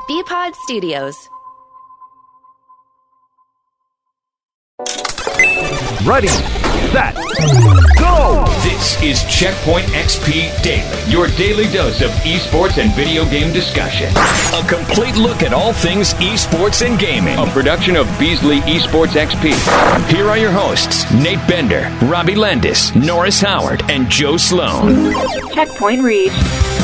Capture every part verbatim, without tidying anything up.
B-Pod Studios. Ready, set, go! This is Checkpoint X P Daily, your daily dose of esports and video game discussion. A complete look at all things esports and gaming. A production of Beasley Esports X P. Here are your hosts, Nate Bender, Robbie Landis, Norris Howard, and Joe Sloan. Checkpoint reached.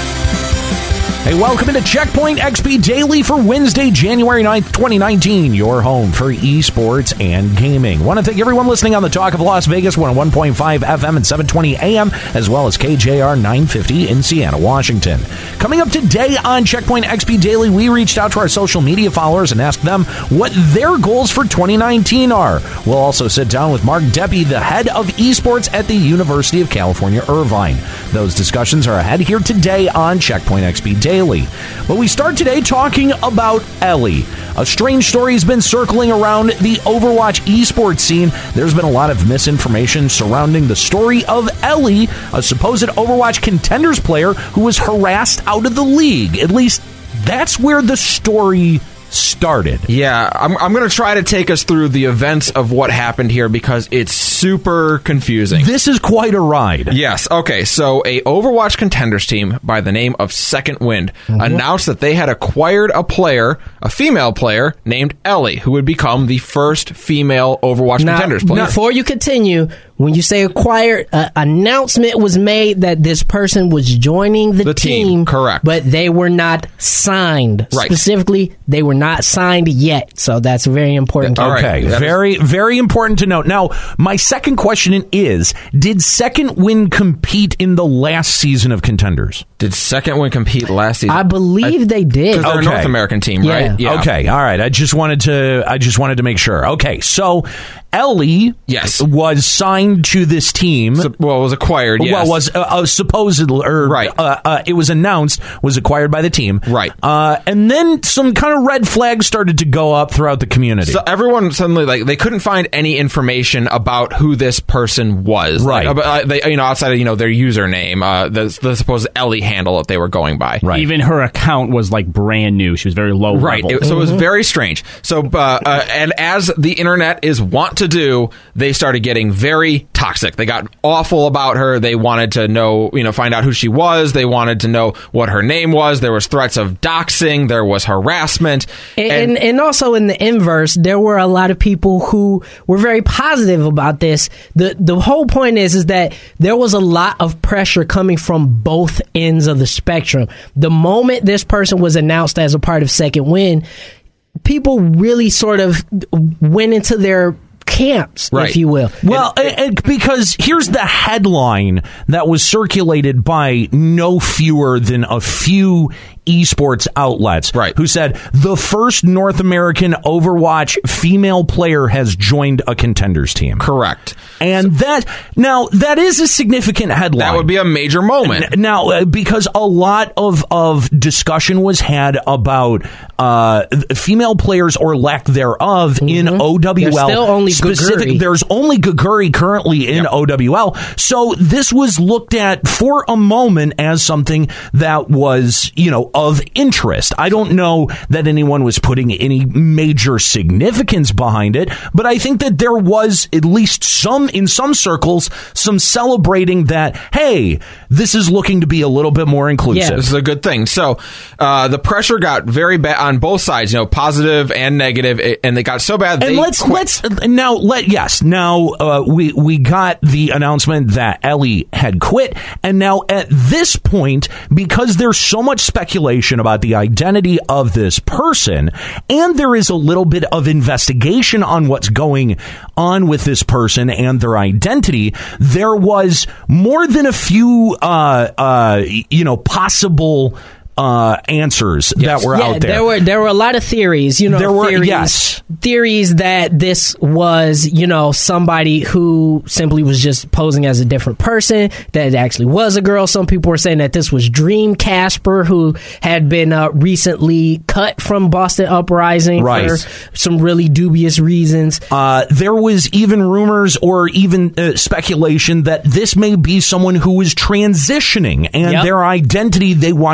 Hey, welcome into Checkpoint X P Daily for Wednesday, January ninth, twenty nineteen. Your home for esports and gaming. Want to thank everyone listening on the Talk of Las Vegas, one oh one point five F M and seven twenty A M, as well as K J R nine fifty in Siena, Washington. Coming up today on Checkpoint X P Daily, we reached out to our social media followers and asked them what their goals for twenty nineteen are. We'll also sit down with Mark Deppy, the head of esports at the University of California, Irvine. Those discussions are ahead here today on Checkpoint X P Daily. Daily. But we start today talking about Ellie. A strange story has been circling around the Overwatch esports scene. There's been a lot of misinformation surrounding the story of Ellie, a supposed Overwatch Contenders player who was harassed out of the league. At least that's where the story started. Yeah, I'm, I'm going to try to take us through the events of what happened here because it's super confusing. This is quite a ride. Yes. Okay, so a Overwatch Contenders team by the name of Second Wind mm-hmm. announced that they had acquired a player, a female player, named Ellie, who would become the first female Overwatch now, Contenders player. Before you continue, when you say acquired, an uh, announcement was made that this person was joining the, the team, team. Correct. But they were not signed. Right. Specifically, they were not signed yet. So that's very important. To okay, right. very, is- very important to note. Now, my second question is, did Second Wind compete in the last season of Contenders? Did Second Wind compete last season? I believe I, they did. Because they're okay. a North American team, yeah. right? Yeah. Okay, all right. I just wanted to I just wanted to make sure. Okay, so Ellie yes. was signed to this team. So, well, was acquired, yes. Well, was uh, uh, supposedly, or right. uh, uh, it was announced, was acquired by the team. Right. Uh, and then some kind of red flags started to go up throughout the community. So everyone suddenly, like, they couldn't find any information about who this person was. Right. Like, uh, they, you know, outside of, you know, their username, uh, the, the supposed Ellie handle that they were going by. Right. Even her account was, like, brand new. She was very low right. level. It, so it was very strange. So, uh, uh, and as the internet is wont to do, they started getting very toxic. They got awful about her. They wanted to know, you know, find out who she was. They wanted to know what her name was. There was threats of doxing. There was harassment. And, and, and also in the inverse, there were a lot of people who were very positive about this. The the whole point is, is that there was a lot of pressure coming from both ends of the spectrum. The moment this person was announced as a part of Second Wind, people really sort of went into their camps, right. if you will. Well, it, it, because here's the headline that was circulated by no fewer than a few esports outlets, right. who said the first North American Overwatch female player has joined a Contenders team. Correct. And so, that, now, that is a significant headline. That would be a major moment. Now, uh, because a lot of, of discussion was had about uh, female players or lack thereof mm-hmm. in O W L. There's still only specific, Guguri. There's only Guguri currently in yep. O W L. So this was looked at for a moment as something that was, you know, of interest. I don't know that anyone was putting any major significance behind it, but I think that there was at least some, in some circles, some celebrating that, hey, this is looking to be a little bit more inclusive. Yeah, this is a good thing. So uh, the pressure got very bad on both sides, you know, positive and negative, and they got so bad. And they let's quit. let's now let yes now uh, we we got the announcement that Ellie had quit, and now at this point, because there's so much speculation about the identity of this person, and there is a little bit of investigation on what's going on with this person and their identity, there was more than a few uh, uh, you know possible uh, answers yes. that were yeah, out there. There were there were a lot of theories, you know, there were theories, yes. theories that this was, you know, somebody who simply was just posing as a different person, that it actually was a girl. Some people were saying that this was Dream Casper, who had been uh, recently cut from Boston Uprising right. for some really dubious reasons. Uh, there was even rumors or even uh, speculation that this may be someone who was transitioning and yep. their identity they wanted to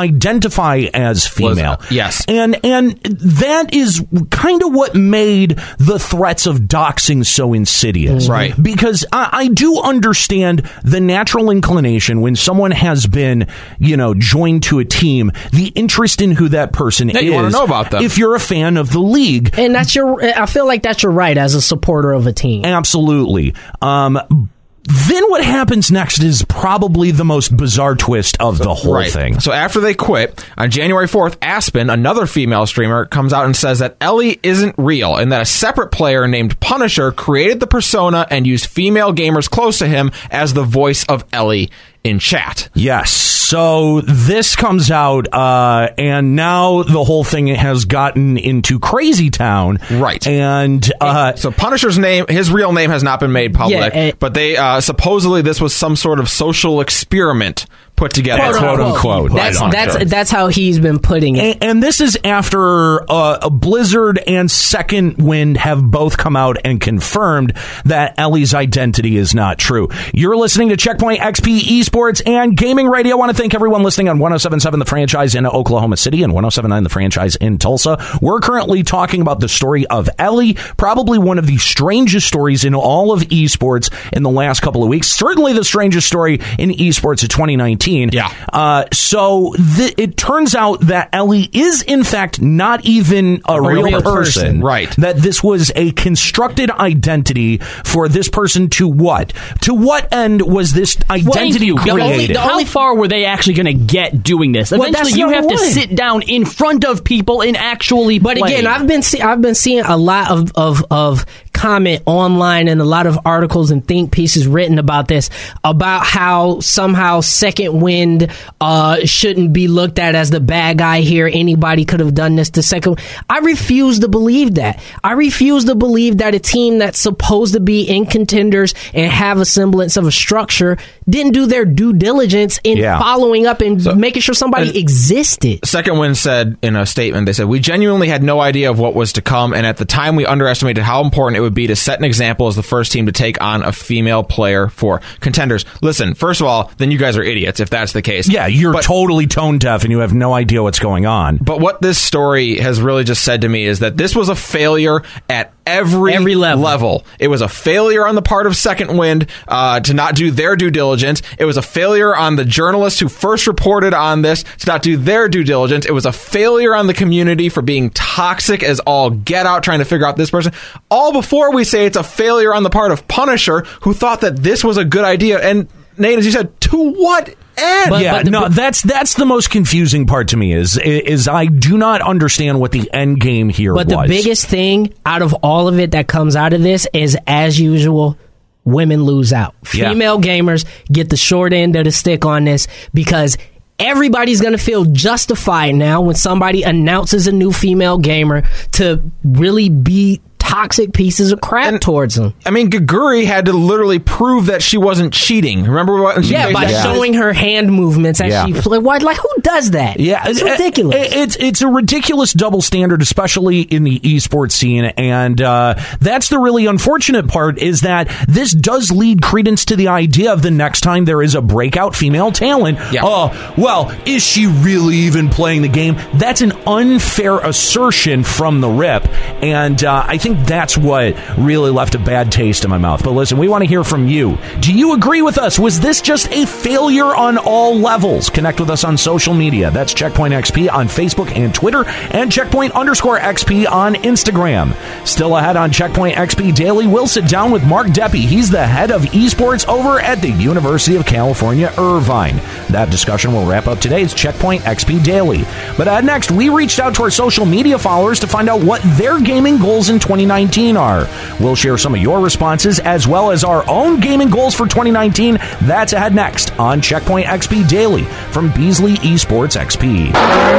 identify as female. Was, uh, yes. And, and that is kind of what made the threats of doxing so insidious. Right. Because I, I do understand the natural inclination when someone has been, you know, joined to a team, the interest in who that person yeah, is. You want to know about them. If you're a fan of the league. And that's your, I feel like that's your right as a supporter of a team. Absolutely. Um, Then what happens next is probably the most bizarre twist of the whole right. thing. So after they quit, on January fourth, Aspen, another female streamer, comes out and says that Ellie isn't real and that a separate player named Punisher created the persona and used female gamers close to him as the voice of Ellie in chat. Yes. So this comes out, uh, and now the whole thing has gotten into Crazy Town. Right. And uh, so Punisher's name, his real name has not been made public, Yeah, and- but they uh, supposedly this was some sort of social experiment put together. Quote, quote unquote. That's Right. that's that's how he's been putting it. And, and this is after uh, a Blizzard and Second Wind have both come out and confirmed that Ellie's identity is not true. You're listening to Checkpoint X P Esports and Gaming Radio. I want to thank everyone listening on one oh seven point seven The Franchise in Oklahoma City and one oh seven point nine The Franchise in Tulsa. We're currently talking about the story of Ellie, probably one of the strangest stories in all of esports in the last couple of weeks. Certainly the strangest story in esports of twenty nineteen. Yeah. Uh, so th- it turns out that Ellie is, in fact, not even a, a real, real person. person. Right. That this was a constructed identity for this person to what? To what end was this identity Thank you. The only, created? the only far were they actually going to get doing this? Well, Eventually, that's you have number to one. sit down in front of people and actually But play. again, I've been see- I've been seeing a lot of, of of comment online and a lot of articles and think pieces written about this, about how somehow Second Wind uh, shouldn't be looked at as the bad guy here. Anybody could have done this to Second. I refuse to believe that. I refuse to believe that a team that's supposed to be in contenders and have a semblance of a structure didn't do their due diligence in Yeah. following up and So- making sure somebody and- existed. Second Wind said in a statement, they said, "We genuinely had no idea of what was to come, and at the time we underestimated how important it would be to set an example as the first team to take on a female player for contenders." Listen, first of all, then you guys are idiots if that's the case. Yeah, you're But- totally tone deaf and you have no idea what's going on. But what this story has really just said to me is that this was a failure at every, Every level. It was a failure on the part of Second Wind uh, to not do their due diligence. It was a failure on the journalists who first reported on this to not do their due diligence. It was a failure on the community for being toxic as all get out, trying to figure out this person. All before we say it's a failure on the part of Punisher, who thought that this was a good idea. And Nate, as you said, to what end? But- yeah, but the- no, that's that's the most confusing part to me is is I do not understand what the end game here But was. the biggest thing out of all of it that comes out of this is, as usual, women lose out. Yeah. Female gamers get the short end of the stick on this because everybody's going to feel justified now when somebody announces a new female gamer to really be toxic pieces of crap And- towards them. I mean, Gaguri had to literally prove that she wasn't cheating. Remember what? She Yeah, faced by that- showing her hand movements as Yeah. she played. Why? Like, who does that? Yeah, it's it- ridiculous. it- it's it's a ridiculous double standard, especially in the esports scene, and uh, that's the really unfortunate part. Is that this does lead credence to the idea of the next time there is a breakout female talent. Yeah. Oh, well, is she really even playing the game? That's an unfair assertion from the rip, and uh, I think that's what really left a bad taste in my mouth. But listen, we want to hear from you. Do you agree with us? Was this just a failure on all levels? Connect with us on social media. That's Checkpoint X P on Facebook and Twitter, and Checkpoint underscore X P on Instagram. Still ahead on Checkpoint X P Daily, we'll sit down with Mark Deppy. He's the head of esports over at the University of California, Irvine. That discussion will wrap up today's Checkpoint X P Daily. But uh, next, we reached out to our social media followers to find out what their gaming goals in twenty nineteen are. We'll share some of your responses as well as our own gaming goals for twenty nineteen. That's ahead next on Checkpoint X P Daily from Beasley Esports X P.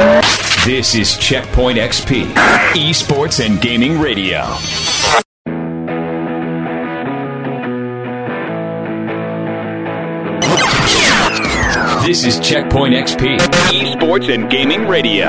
This is Checkpoint X P, Esports and Gaming Radio. This is Checkpoint X P, Esports and Gaming Radio.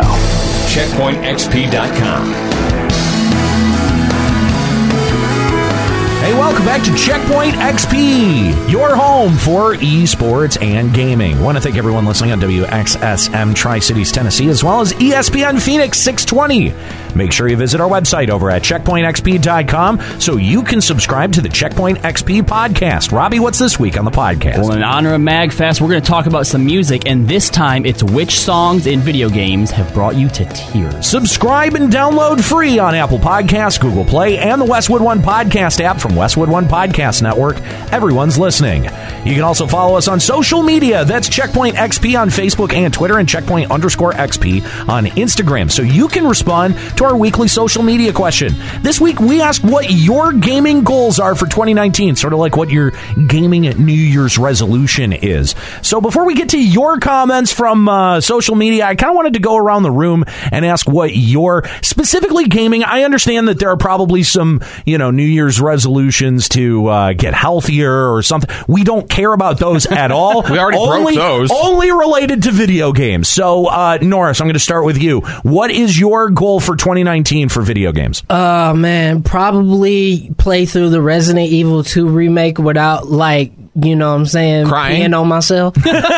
checkpoint x p dot com. Hey, Hey, welcome back to Checkpoint X P, your home for esports and gaming. Want to thank everyone listening on W X S M Tri-Cities, Tennessee, as well as E S P N Phoenix six twenty. Make sure you visit our website over at checkpoint x p dot com so you can subscribe to the Checkpoint X P podcast. Robbie, what's this week on the podcast? Well, in honor of MagFest, we're going to talk about some music, and this time it's which songs in video games have brought you to tears. Subscribe and download free on Apple Podcasts, Google Play, and the Westwood One podcast app from Westwood One Podcast Network. Everyone's listening. You can also follow us on social media. That's Checkpoint X P on Facebook and Twitter, and Checkpoint underscore X P on Instagram. So you can respond to our weekly social media question. This week, we asked what your gaming goals are for twenty nineteen, sort of like what your gaming New Year's resolution is. So before we get to your comments from uh, social media, I kind of wanted to go around the room and ask what your, specifically gaming, I understand that there are probably some, you know, New Year's resolutions to uh, get healthier or something. We don't care about those at all. We already only, broke those. Only related to video games. So, uh, Norris, I'm going to start with you. What is your goal for twenty nineteen for video games? Oh, man, probably play through the Resident Evil two remake without, like, you know what I'm saying? Crying? Peeing on myself.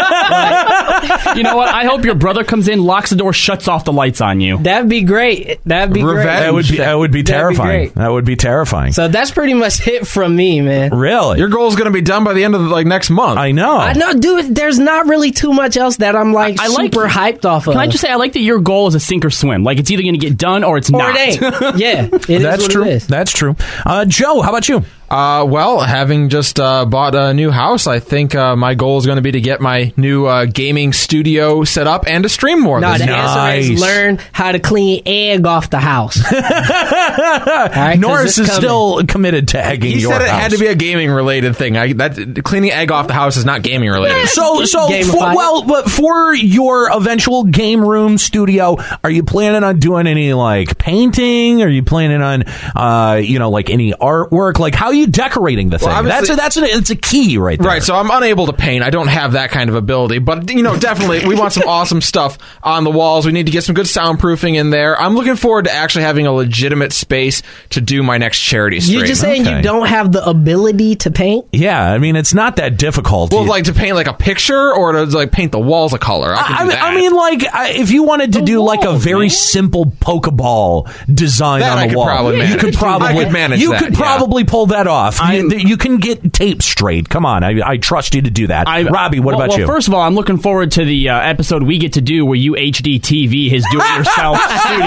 You know what? I hope your brother comes in, locks the door, shuts off the lights on you. That'd be great. That'd be Revenge. great. That would be that would be That'd be terrifying. great. That would be terrifying. So that's pretty much it from me, man. Really? Your goal is going to be done by the end of like next month. I know. I know, dude, there's not really too much else that I'm like I- I like- super hyped off of. Can I just say, I like that your goal is a sink or swim. Like, it's either going to get done or it's Or not. it ain't. Yeah, it is That's what true. it is. That's true. Uh, Joe, how about you? Uh, well, having just uh, bought a new house, I think uh, my goal is going to be to get my new uh, gaming studio set up and to stream more. No, this the year. answer Nice. is learn how to clean egg off the house. All right, 'cause Norris it's is coming. still committed to egging He your said it house. had to be a gaming related thing. I, that cleaning egg off the house is not gaming related. So, so Gamified. for, well, but for your eventual game room studio, are you planning on doing any like painting? Are you planning on, uh, you know, like any artwork? Like, how are you decorating the thing? Well, that's a, obviously- that's a, it's a key right there. Right, so I'm unable to paint. I don't have that kind of ability, but you know, definitely we want some awesome stuff on the walls. We need to get some good soundproofing in there. I'm looking forward to actually having a legitimate space to do my next charity stream. You're just saying Okay. you don't have the ability to paint? Yeah, I mean, it's not that difficult. well, You- like to paint like a picture or to like paint the walls a color. I can I, do mean- that. I mean, like, I, if you wanted to The do like a walls, very man. simple Pokeball design That on I the could wall, probably you manage. could probably I could manage You that, could yeah. probably pull that off. You, you can get tape straight. Come on, I, I trust you to do that. I- Robbie, what well, about well, you? First of all, I'm looking forward to the uh, episode we get to do where you H D T V his do-it-yourself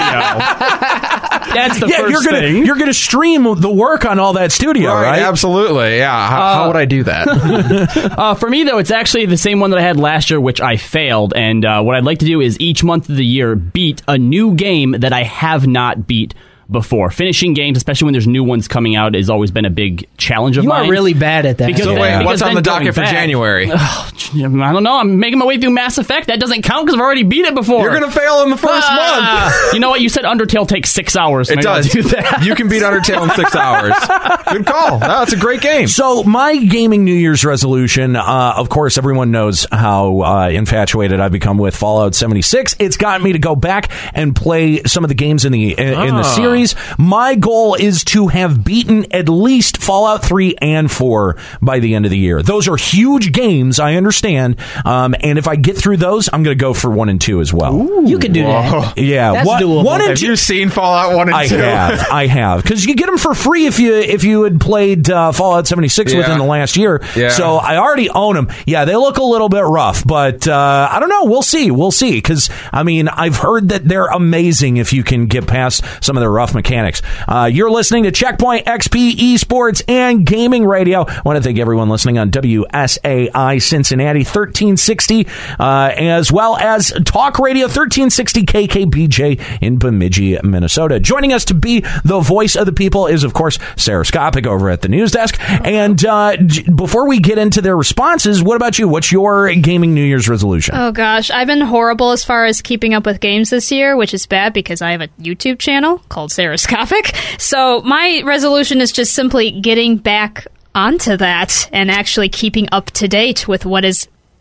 studio. That's the yeah, first you're gonna thing. you're gonna stream the work on all that studio, right, right? absolutely, yeah. How, how would I do that? Uh, for me, though, it's actually the same one that I had last year, which I failed. And uh, what I'd like to do is each month of the year beat a new game that I have not beat before. Finishing games, especially when there's new ones coming out, has always been a big challenge of You mine. are really bad at that. Because So then- wait, because what's on then the docket going for back- January? I don't know. I'm making my way through Mass Effect. That doesn't count because I've already beat it before. You're gonna fail in the first Ah! month. You know what? You said Undertale takes six hours. It Maybe I'll does. do that. You can beat Undertale in six hours. Good call. That's a great game. So my gaming New Year's resolution, uh, of course, everyone knows how uh, infatuated I've become with Fallout seventy-six. It's gotten me to go back and play some of the games in the in, in the Ah. series. My goal is to have beaten at least Fallout three and four by the end of the year. Those are huge games, I understand. Um, and if I get through those, I'm going to go for one and two as well. You could do that. Yeah, That's one, doable. one and Have two. you seen Fallout one and I two? have, I have, because you get them for free if you if you had played uh, Fallout seventy-six Yeah. within the last year. Yeah. So I already own them. Yeah, they look a little bit rough, but uh, I don't know. We'll see. We'll see. Because I mean, I've heard that they're amazing if you can get past some of their rough mechanics. Uh, you're listening to Checkpoint X P Esports and Gaming Radio. I want to thank everyone listening on W S A I Cincinnati thirteen sixty, uh, as well as Talk Radio thirteen sixty K K B J in Bemidji, Minnesota. Joining us to be the voice of the people is, of course, Sarah Skopic over at the news desk. And uh, j- before we get into their responses, what about you? What's your gaming New Year's resolution? Oh gosh, I've been horrible as far as keeping up with games this year, which is bad because I have a YouTube channel called Sarah Skopic. So my resolution is just simply getting back onto that and actually keeping up to date with what is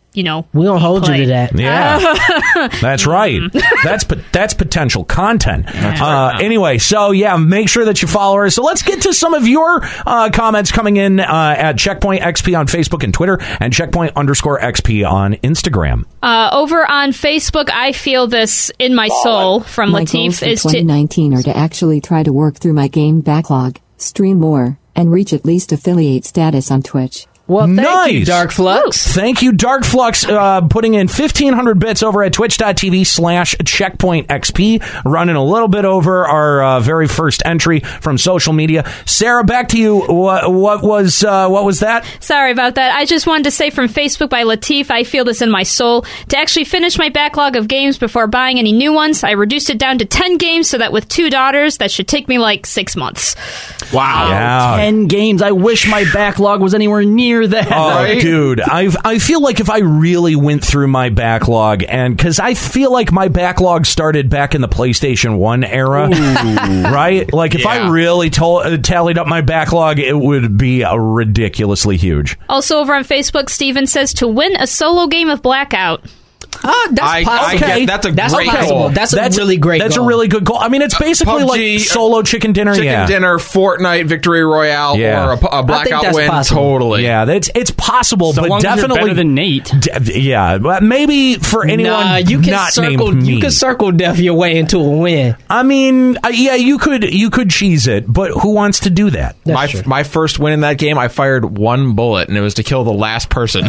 you know, we don't hold play. you to that. Yeah, that's right. That's that's potential content. That's uh, right. Anyway, so yeah, make sure that you follow her. So let's get to some of your uh, comments coming in uh, at Checkpoint X P on Facebook and Twitter, and Checkpoint underscore X P on Instagram. Uh, over on Facebook, I feel this in my soul from My Latif goals for is twenty nineteen are to actually try to work through my game backlog, stream more, and reach at least affiliate status on Twitch. Well, thank nice. you, Dark Flux. Thank you, Dark Flux, uh, putting in fifteen hundred bits over at twitch.tv slash checkpoint XP, running a little bit over our uh, very first entry from social media. Sarah, back to you. What, what was uh, what was that? Sorry about that. I just wanted to say from Facebook by Latif, I feel this in my soul. To actually finish my backlog of games before buying any new ones, I reduced it down to ten games so that with two daughters, that should take me like six months. Wow. Yeah. ten games. I wish my backlog was anywhere near that. Oh, right? dude, I I feel like if I really went through my backlog, and because I feel like my backlog started back in the PlayStation one era, right? Like if Yeah. I really told, uh, tallied up my backlog, it would be uh, ridiculously huge. Also over on Facebook, Steven says to win a solo game of Blackout. Ah, that's I- I possible. get- that's a that's great possible. goal. That's a really great That's goal. a really good goal. I mean, it's basically P U B G, like solo chicken dinner. Chicken yeah. dinner, Fortnite, Victory Royale, Yeah. or a, a blackout that's win. possible. Totally. Yeah, that's it's possible, So but long as you're definitely better than Nate. D- yeah, but maybe for anyone Nah, you can not circle. named me. You can circle death your way into a win. I mean, uh, yeah, you could you could cheese it, but who wants to do that? That's My true. my first win in that game, I fired one bullet, and it was to kill the last person.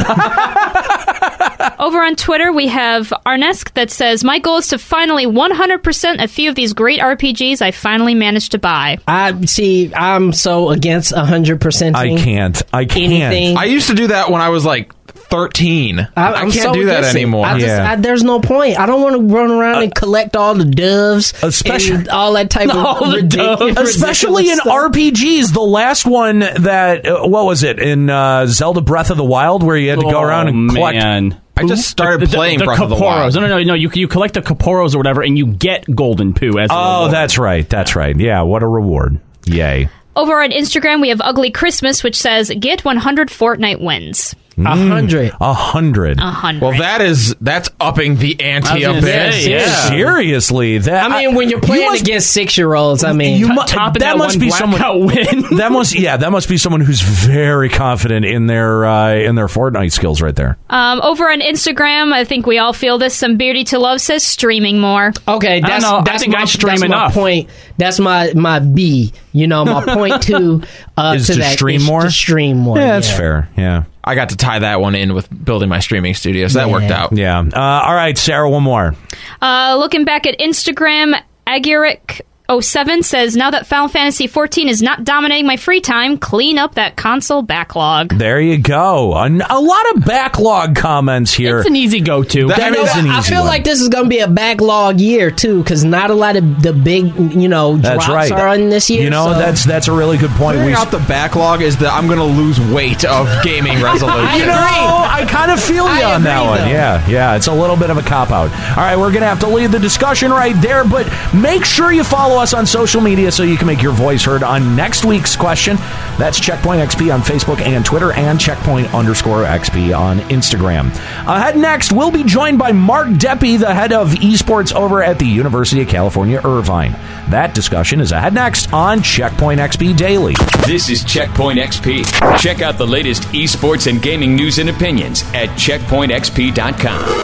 Over on Twitter, we have Arnesk that says, my goal is to finally one hundred percent a few of these great R P Gs I finally managed to buy. I see. I'm so against a hundred percent. I can't. I can't. Anything. I used to do that when I was like thirteen. I, I, I I'm can't so do that against it. anymore. I just, Yeah. I, there's no point. I don't want to run around and collect all the doves, Especially- and all that type All of the ridiculous, doves. Especially in ridiculous stuff. R P Gs, the last one that uh, what was it in uh, Zelda Breath of the Wild, where you had to go Oh, around and collect. Man. I just started The- the- playing the, Breath of the Kaporos. Wild. No, no, no, no. You you collect the Kaporos or whatever, and you get Golden Poo as a Oh, reward. that's right. That's right. Yeah, what a reward! Yay! Over on Instagram, we have Ugly Christmas, which says, get one hundred Fortnite wins. a hundred. A hundred. A hundred. Well, that is that's upping the ante I a was bit. gonna say, yeah. Seriously, that I mean, when you're playing you must- against six year olds, I mean, you mu- Topping that that, must one be someone. blackout win. That must yeah, that must be someone who's very confident in their uh, in their Fortnite skills right there. Um, over on Instagram, I think we all feel this. Some Beardy to Love says streaming more. okay, that's know. I that's think my I stream that's enough. my point. That's my my B. You know, my point two uh, Is to, to that stream is more? To stream more. Yeah, that's fair. Yeah, I got to tie that one in with building my streaming studio, so that Yeah. worked out. yeah. Uh, all right, Sarah, one more. Uh, looking back at Instagram, Aguric oh seven says, now that Final Fantasy fourteen is not dominating my free time, clean up that console backlog. There you go. A, a lot of backlog comments here. It's an easy go-to. That- That You know, is an I easy feel one. like this is going to be a backlog year too, because not a lot of the big, you know, That's drops right. are on this year. You know, so- that's that's a really good point. Clearing We- out the backlog is that I'm going to lose weight of gaming resolution. You know, I kind of feel you I on that agree, one. though. Yeah, yeah, it's a little bit of a cop out. All right, we're going to have to leave the discussion right there, but make sure you follow us on social media so you can make your voice heard on next week's question. That's Checkpoint X P on Facebook and Twitter, and Checkpoint underscore X P on Instagram. Ahead next, we'll be joined by Mark Deppy, the head of esports over at the University of California, Irvine. That discussion is ahead next on Checkpoint X P Daily. This is Checkpoint X P. Check out the latest esports and gaming news and opinions at checkpoint x p dot com.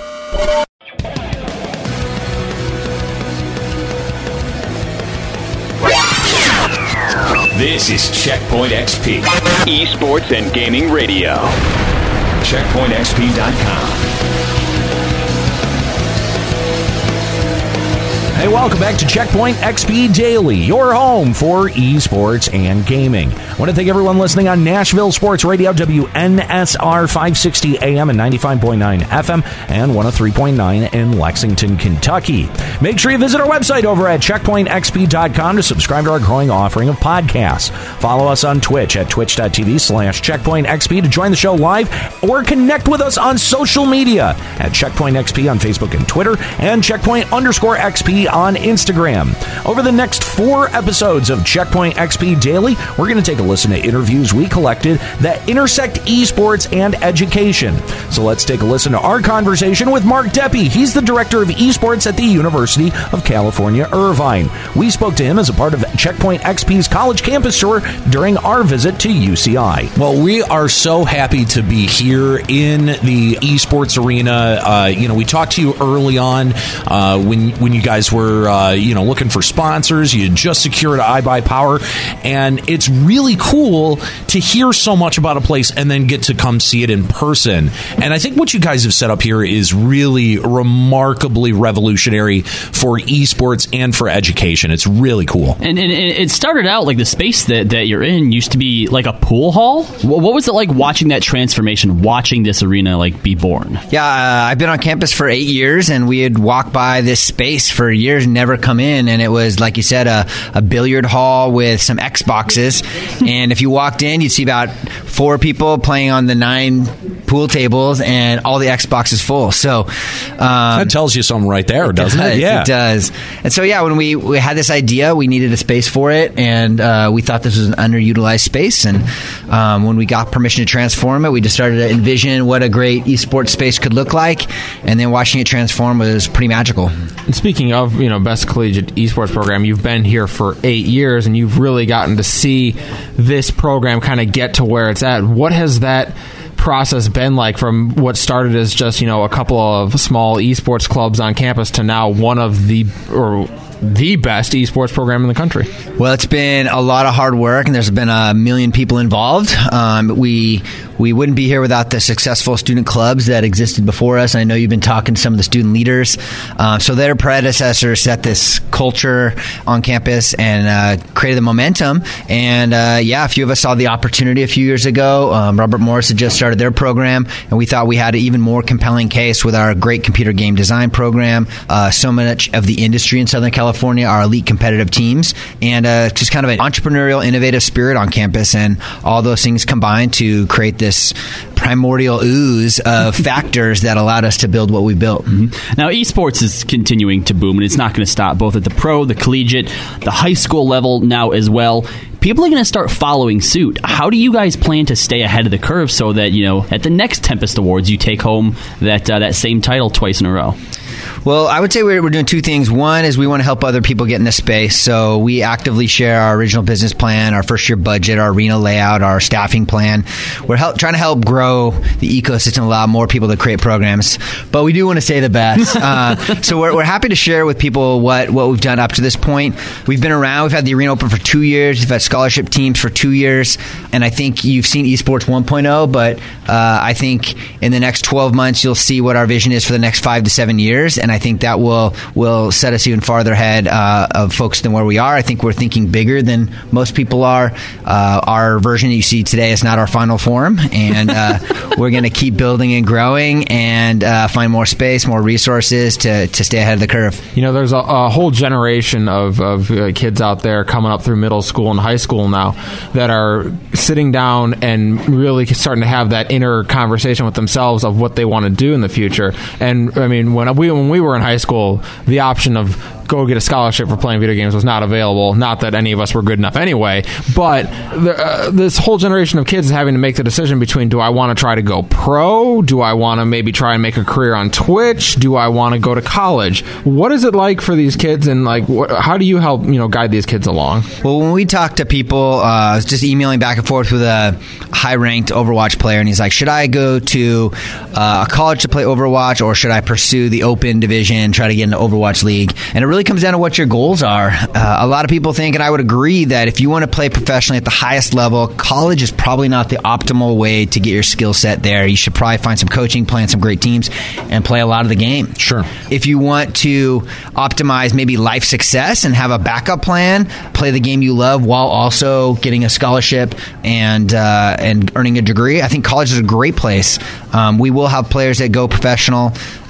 This is Checkpoint X P, esports and gaming radio. checkpoint x p dot com. Hey, welcome back to Checkpoint X P Daily, your home for esports and gaming. I want to thank everyone listening on Nashville Sports Radio, W N S R five sixty A M and ninety-five point nine F M, and one oh three point nine in Lexington, Kentucky. Make sure you visit our website over at checkpoint x p dot com to subscribe to our growing offering of podcasts. Follow us on Twitch at twitch.tv slash checkpointxp to join the show live, or connect with us on social media at Checkpoint X P on Facebook and Twitter, and Checkpoint underscore XP on on Instagram. Over the next four episodes of Checkpoint X P Daily, we're going to take a listen to interviews we collected that intersect esports and education. So let's take a listen to our conversation with Mark Deppe. He's the director of esports at the University of California, Irvine. We spoke to him as a part of Checkpoint X P's college campus tour during our visit to U C I. Well, we are so happy to be here in the esports arena. Uh, you know, we talked to you early on uh, when when you guys were uh, you know looking for sponsors. You had just secured iBuyPower, and it's really cool to hear so much about a place and then get to come see it in person. And I think what you guys have set up here is really remarkably revolutionary for esports and for education. It's really cool. And, and it started out like the space that, that you're in used to be like a pool hall. What was it like watching that transformation, watching this arena like be born? Yeah, uh, I've been on campus for eight years, and we had walked by this space for years and never come in. And it was, like you said, a, a billiard hall with some Xboxes. And if you walked in, you'd see about four people playing on the nine pool tables, and all the Xboxes full. So um, that tells you something right there, doesn't it? Does, it? Yeah, it does. And so yeah, when we, we had this idea, we needed a space for it, and uh, we thought this was an underutilized space. And um, when we got permission to transform it, we just started to envision what a great esports space could look like, and then watching it transform was pretty magical. And speaking of, you know, best collegiate esports program, you've been here for eight years, and you've really gotten to see this program kind of get to where it's at. What has that process been like from what started as just, you know, a couple of small esports clubs on campus to now one of the or the best esports program in the country? Well, it's been a lot of hard work, and there's been a million people involved. Um, we we wouldn't be here without the successful student clubs that existed before us. I know you've been talking to some of the student leaders. Uh, so their predecessors set this culture on campus and uh, created the momentum. And uh, yeah, a few of us saw the opportunity a few years ago. Um, Robert Morris had just started their program, and we thought we had an even more compelling case with our great computer game design program. Uh, so much of the industry in Southern California, our elite competitive teams, and uh, just kind of an entrepreneurial, innovative spirit on campus. And all those things combined to create this this primordial ooze of factors that allowed us to build what we built. Mm-hmm. Now, esports is continuing to boom, and it's not going to stop, both at the pro, the collegiate, the high school level now as well. People are going to start following suit. How do you guys plan to stay ahead of the curve so that, you know, at the next Tempest Awards, you take home that uh, that same title twice in a row? Well, I would say we're, we're doing two things. One is we want to help other people get in this space. So we actively share our original business plan, our first year budget, our arena layout, our staffing plan. We're help, trying to help grow the ecosystem, allow more people to create programs. But we do want to say the best. uh, so we're, we're happy to share with people what, what we've done up to this point. We've been around. We've had the arena open for two years. We've had scholarship teams for two years. And I think you've seen esports one point oh, but uh, I think in the next twelve months, you'll see what our vision is for the next five to seven years. And I think that will will set us even farther ahead uh, of folks than where we are. I think we're thinking bigger than most people are. Uh, our version that you see today is not our final form, and uh, we're going to keep building and growing and uh, find more space, more resources to, to stay ahead of the curve. You know, there's a, a whole generation of, of uh, kids out there coming up through middle school and high school now that are sitting down and really starting to have that inner conversation with themselves of what they want to do in the future. And I mean, when we when we were in high school, the option of go get a scholarship for playing video games was not available. Not that any of us were good enough anyway, but the, uh, this whole generation of kids is having to make the decision between, do I want to try to go pro? Do I want to maybe try and make a career on Twitch? Do I want to go to college? What is it like for these kids, and like, wh- how do you help, you know, guide these kids along? Well, when we talk to people, uh, I was just emailing back and forth with a high-ranked Overwatch player, and he's like, should I go to uh, a college to play Overwatch, or should I pursue the open division, try to get into Overwatch League? And it really comes down to what your goals are. Uh, a lot of people think, and I would agree, that if you want to play professionally at the highest level, college is probably not the optimal way to get your skill set there. You should probably find some coaching, play on some great teams, and play a lot of the game. Sure. If you want to optimize maybe life success and have a backup plan, play the game you love while also getting a scholarship and uh, and earning a degree, I think college is a great place. Um, we will have players that go professional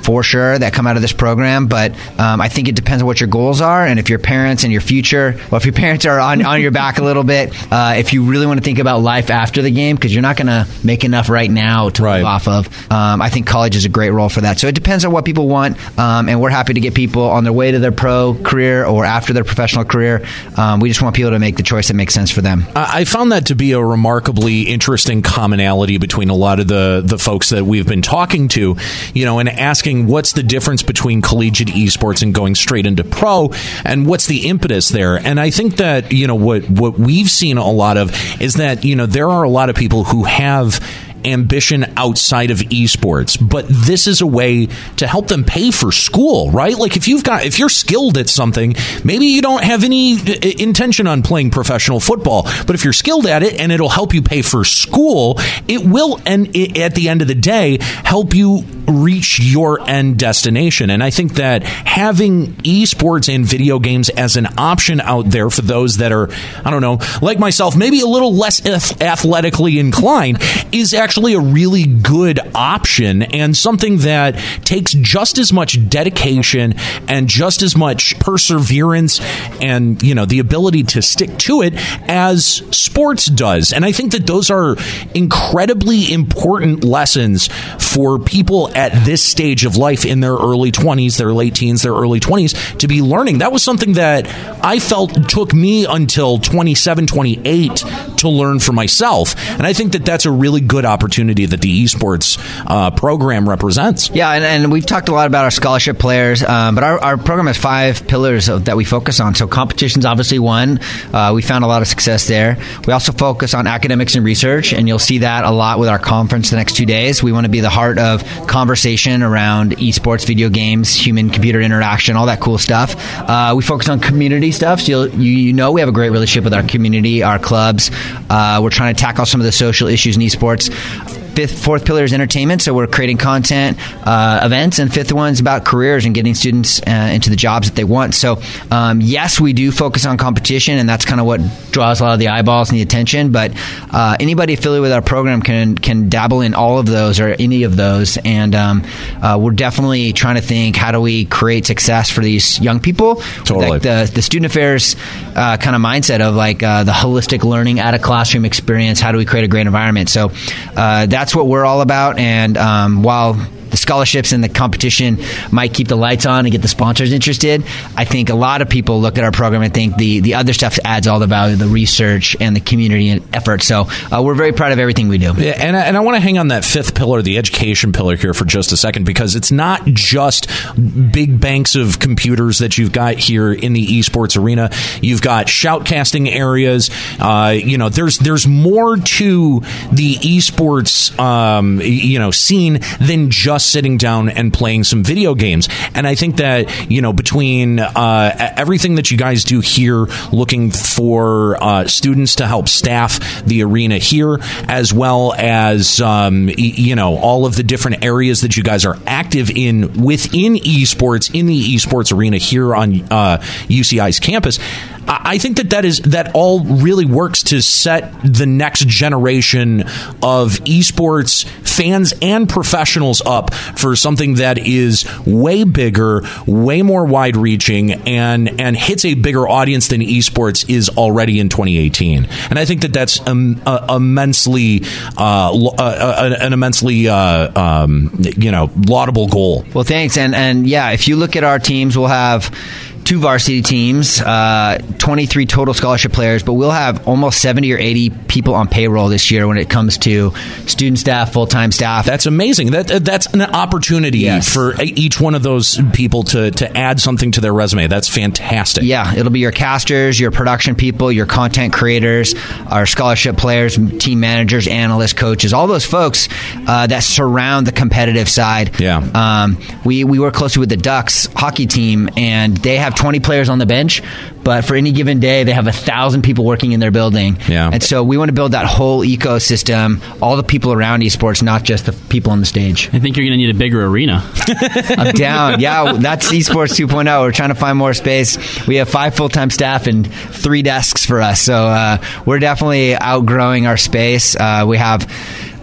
for sure that come out of this program, but um, I think it depends on what your goals are, and if your parents and your future, well, if your parents are on, on your back a little bit, uh, if you really want to think about life after the game, because you're not going to make enough right now to right. live off of, um, I think college is a great role for that. So it depends on what people want, um, and we're happy to get people on their way to their pro career or after their professional career. Um, we just want people to make the choice that makes sense for them. I found that to be a remarkably interesting commonality between a lot of the, the folks that we've been talking to, you know, and asking what's the difference between collegiate esports and going straight into pro, and what's the impetus there. And I think that, you know, what, what we've seen a lot of is that, you know, there are a lot of people who have ambition outside of esports, but this is a way to help them pay for school, right? Like if you've got, if you're skilled at something, maybe you don't have any intention on playing professional football, but if you're skilled at it and it'll help you pay for school, it will, and it, at the end of the day, help you reach your end destination. And I think that having esports and video games as an option out there for those that are, I don't know, like myself, maybe a little less athletically inclined, is actually a really good option, and something that takes just as much dedication and just as much perseverance and, you know, the ability to stick to it as sports does. And I think that those are incredibly important lessons for people at this stage of life in their early twenties, their late teens, their early twenties, to be learning. That was something that I felt took me until twenty-seven, twenty-eight to learn for myself. And I think that that's a really good opportunity that the esports uh, program represents. Yeah, and, and we've talked a lot about our scholarship players, um, but our, our program has five pillars of, that we focus on. So competition's obviously one. Uh, we found a lot of success there. We also focus on academics and research, and you'll see that a lot with our conference the next two days. We want to be the heart of conversation around esports, video games, human-computer interaction, all that cool stuff. Uh, we focus on community stuff. So you'll, you, you know we have a great relationship with our community, our clubs. Uh, we're trying to tackle some of the social issues in esports. Fifth, fourth pillar is entertainment, so we're creating content, uh, events, and fifth one's about careers and getting students uh, into the jobs that they want. So, um, yes, we do focus on competition, and that's kind of what draws a lot of the eyeballs and the attention. But uh, anybody affiliated with our program can can dabble in all of those or any of those, and um, uh, we're definitely trying to think, how do we create success for these young people? Totally. Like the the student affairs uh, kind of mindset of like uh, the holistic learning at a classroom experience. How do we create a great environment? So uh, that's That's what we're all about, and um, while the scholarships and the competition might keep the lights on and get the sponsors interested, I think a lot of people look at our program and think the, the other stuff adds all the value, the research and the community and effort. So uh, we're very proud of everything we do. Yeah, and I, and I want to hang on that fifth pillar, the education pillar, here for just a second, because it's not just big banks of computers that you've got here in the esports arena. You've got shoutcasting areas. Uh, you know, there's there's more to the esports um, you know scene than just sitting down and playing some video games. And I think that, you know, between uh, everything that you guys do here, looking for uh, students to help staff the arena here, as well as, um, you know, all of the different areas that you guys are active in within esports, in the esports arena here on uh, U C I's campus, I think that that is that all really works to set the next generation of esports fans and professionals up for something that is way bigger, way more wide-reaching, and and hits a bigger audience than esports is already in twenty eighteen. And I think that that's um, uh, immensely uh, uh, an immensely uh, um, you know laudable goal. Well, thanks, and and yeah, if you look at our teams, we'll have two varsity teams, uh, twenty-three total scholarship players, but we'll have almost seventy or eighty people on payroll this year when it comes to student staff, full-time staff. That's amazing. That That's an opportunity yes. for each one of those people to, to add something to their resume. That's fantastic. Yeah, it'll be your casters, your production people, your content creators, our scholarship players, team managers, analysts, coaches, all those folks uh, that surround the competitive side. Yeah. Um, we, we work closely with the Ducks hockey team, and they have twenty players on the bench, but for any given day, they have a thousand people working in their building. Yeah. And so we want to build that whole ecosystem, all the people around esports, not just the people on the stage. I think you're going to need a bigger arena. I'm down. Yeah, that's esports two point oh. We're trying to find more space. We have five full-time staff and three desks for us. So uh, we're definitely outgrowing our space. Uh, we have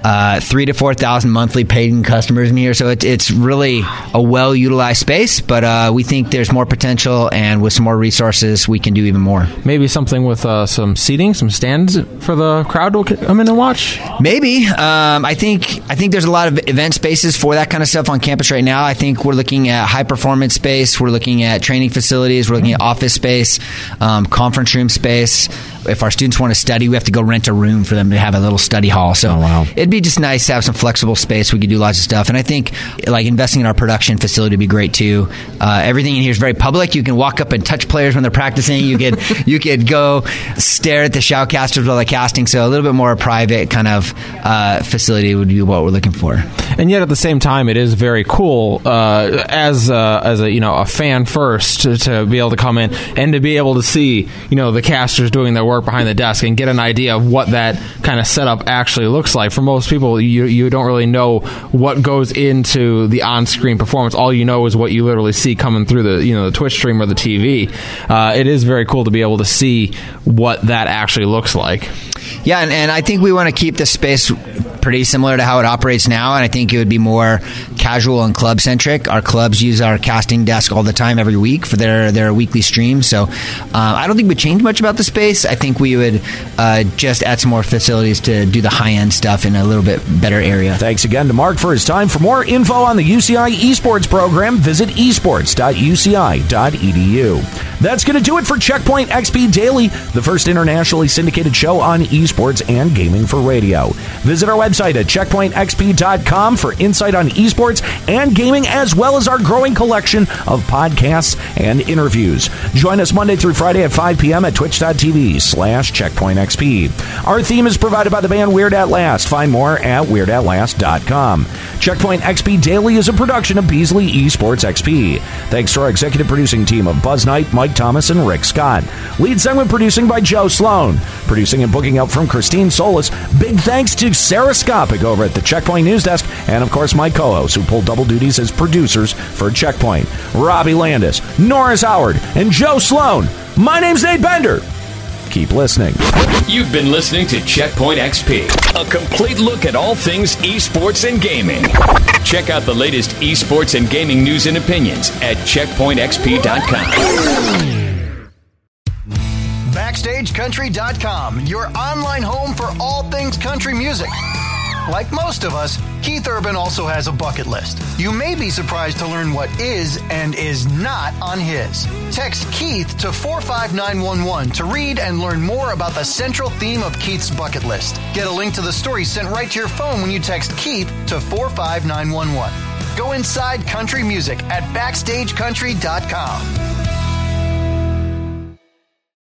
uh, three to four thousand monthly paying customers in here. So it, it's really a well utilized space. But uh, we think there's more potential, and with some more resources, we can do even more. Maybe something with uh, some seating, some stands for the crowd to come in and watch. Maybe. Um, I think I think there's a lot of event spaces for that kind of stuff on campus right now. I think we're looking at high performance space. We're looking at training facilities. We're looking at office space, um, conference room space. If our students want to study, we have to go rent a room for them to have a little study hall. So oh, wow. it'd be just nice to have some flexible space. We could do lots of stuff. And I think like investing in our production facility would be great too. Uh, everything in here is very public. You can walk up and touch players when they're practicing. You could you could go stare at the shoutcasters while they're casting. So a little bit more private kind of uh, facility would be what we're looking for. And yet at the same time, it is very cool uh, as uh, as a you know a fan first to, to be able to come in and to be able to see you know the casters doing their work behind the desk and get an idea of what that kind of setup actually looks like. For most people, you you don't really know what goes into the on-screen performance. All you know is what you literally see coming through the you know the Twitch stream or the T V. Uh, it is very cool to be able to see what that actually looks like. Yeah, and, and I think we want to keep the space pretty similar to how it operates now, and I think it would be more casual and club-centric. Our clubs use our casting desk all the time every week for their, their weekly streams, so uh, I don't think we'd change much about the space. I think we would uh, just add some more facilities to do the high-end stuff in a little bit better area. Thanks again to Mark for his time. For more info on the U C I esports program, visit esports dot u c i dot e d u. That's going to do it for Checkpoint X P Daily, the first internationally syndicated show on esports and gaming for radio. Visit our website at checkpoint x p dot com for insight on esports and gaming, as well as our growing collection of podcasts and interviews. Join us Monday through Friday at five p.m. at twitch dot t v slash checkpoint x p. Our theme is provided by the band Weird At Last. Find more at weird at last dot com. Checkpoint X P Daily is a production of Beasley Esports X P. Thanks to our executive producing team of Buzz Knight, Mike Thomas, and Rick Scott. Lead segment producing by Joe Sloan. Producing and booking help from Christine Solis. Big thanks to Sarah Skopic over at the Checkpoint News Desk, and of course my co-hosts who pulled double duties as producers for Checkpoint. Robbie Landis, Norris Howard, and Joe Sloan. My name's Nate Bender. Keep listening. You've been listening to Checkpoint X P, a complete look at all things esports and gaming. Check out the latest esports and gaming news and opinions at checkpoint x p dot com. backstage country dot com, your online home for all things country music. Like most of us, Keith Urban also has a bucket list. You may be surprised to learn what is and is not on his. Text Keith to four five nine one one to read and learn more about the central theme of Keith's bucket list. Get a link to the story sent right to your phone when you text Keith to four five nine one one. Go inside country music at backstage country dot com.